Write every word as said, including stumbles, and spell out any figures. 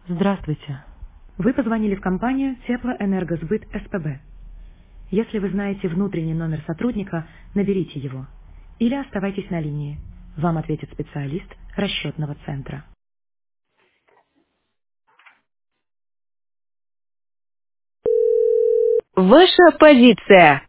Здравствуйте. Вы позвонили в компанию Теплоэнергосбыт СПБ. Если вы знаете внутренний номер сотрудника, наберите его. Или оставайтесь на линии. Вам ответит специалист расчетного центра. Ваша позиция.